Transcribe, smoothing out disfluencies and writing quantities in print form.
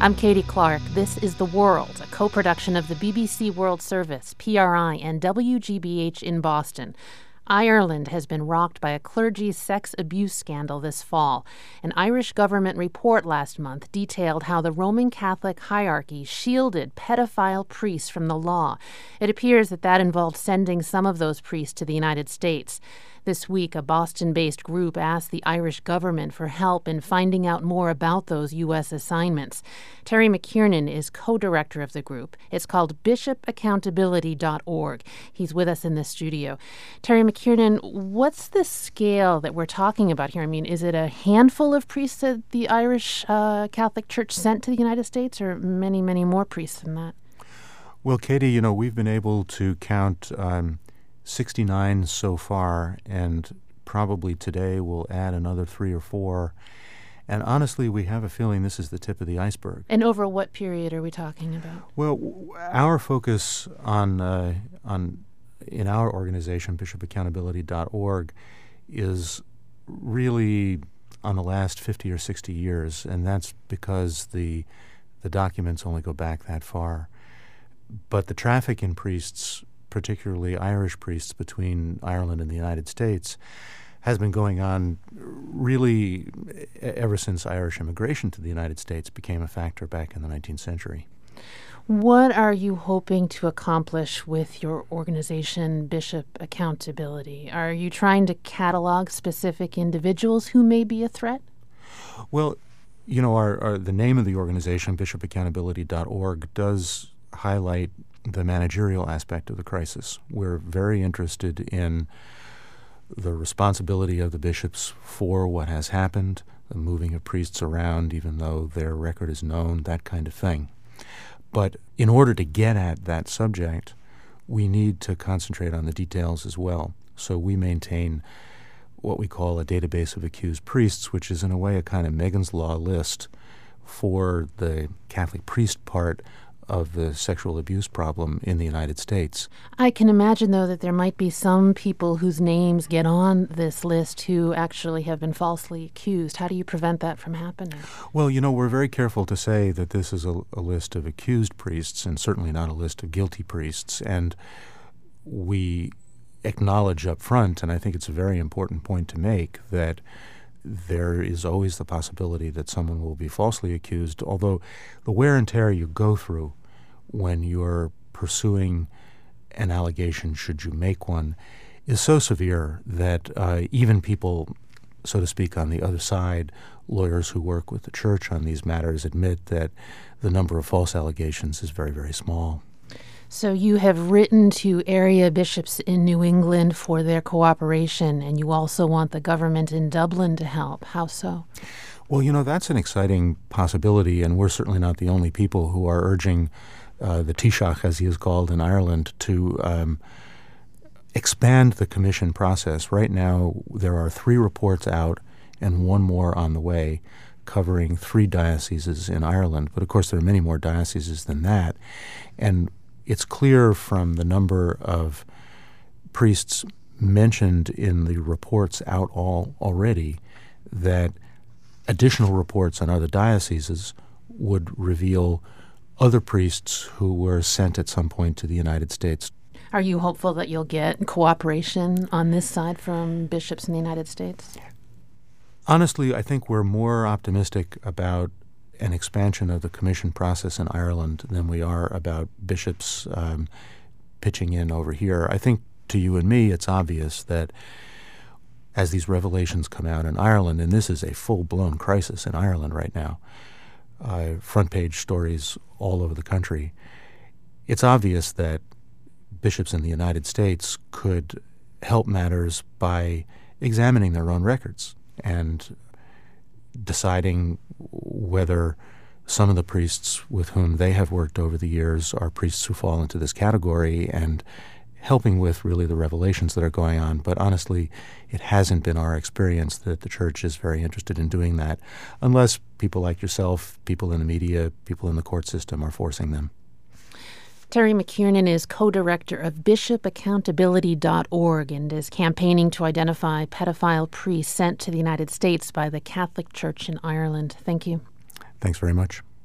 I'm Katie Clark. This is The World, a co-production of the BBC World Service, PRI, and WGBH in Boston. Ireland has been rocked by a clergy sex abuse scandal this fall. An Irish government report last month detailed how the Roman Catholic hierarchy shielded pedophile priests from the law. It appears that involved sending some of those priests to the United States. This week, a Boston-based group asked the Irish government for help in finding out more about those U.S. assignments. Terry McKiernan is co-director of the group. It's called bishopaccountability.org. He's with us in the studio. Terry McKiernan, what's the scale that we're talking about here? I mean, is it a handful of priests that the Irish Catholic Church sent to the United States, or many, many more priests than that? Well, Katie, we've been able to count 69 so far, and probably today we'll add another 3 or 4. And honestly, we have a feeling this is the tip of the iceberg. And over what period are we talking about? Well, our focus in our organization, bishopaccountability.org, is really on the last 50 or 60 years, and that's because the documents only go back that far. But the traffic in priests, particularly Irish priests, between Ireland and the United States, has been going on really ever since Irish immigration to the United States became a factor back in the 19th century. What are you hoping to accomplish with your organization, Bishop Accountability? Are you trying to catalog specific individuals who may be a threat? Well, the name of the organization, bishopaccountability.org, does highlight the managerial aspect of the crisis. We're very interested in the responsibility of the bishops for what has happened, the moving of priests around even though their record is known, that kind of thing. But in order to get at that subject, we need to concentrate on the details as well. So we maintain what we call a database of accused priests, which is in a way a kind of Megan's Law list for the Catholic priest part of the sexual abuse problem in the United States. I can imagine, though, that there might be some people whose names get on this list who actually have been falsely accused. How do you prevent that from happening? Well, we're very careful to say that this is a list of accused priests and certainly not a list of guilty priests. And we acknowledge up front, and I think it's a very important point to make, that there is always the possibility that someone will be falsely accused, although the wear and tear you go through when you're pursuing an allegation, should you make one, is so severe that even people, so to speak, on the other side, lawyers who work with the church on these matters, admit that the number of false allegations is very, very small. So you have written to area bishops in New England for their cooperation, and you also want the government in Dublin to help. How so? Well, that's an exciting possibility, and we're certainly not the only people who are urging the Taoiseach, as he is called in Ireland, to expand the commission process. Right now, there are 3 reports out and 1 more on the way, covering 3 dioceses in Ireland. But of course, there are many more dioceses than that. And it's clear from the number of priests mentioned in the reports out already that additional reports on other dioceses would reveal other priests who were sent at some point to the United States. Are you hopeful that you'll get cooperation on this side from bishops in the United States? Honestly, I think we're more optimistic about an expansion of the commission process in Ireland than we are about bishops pitching in over here. I think to you and me, it's obvious that as these revelations come out in Ireland, and this is a full-blown crisis in Ireland right now, front-page stories all over the country, it's obvious that bishops in the United States could help matters by examining their own records and deciding whether some of the priests with whom they have worked over the years are priests who fall into this category, and helping with really the revelations that are going on. But honestly, it hasn't been our experience that the church is very interested in doing that, unless people like yourself, people in the media, people in the court system are forcing them. Terry McKiernan is co-director of bishopaccountability.org and is campaigning to identify pedophile priests sent to the United States by the Catholic Church in Ireland. Thank you. Thanks very much.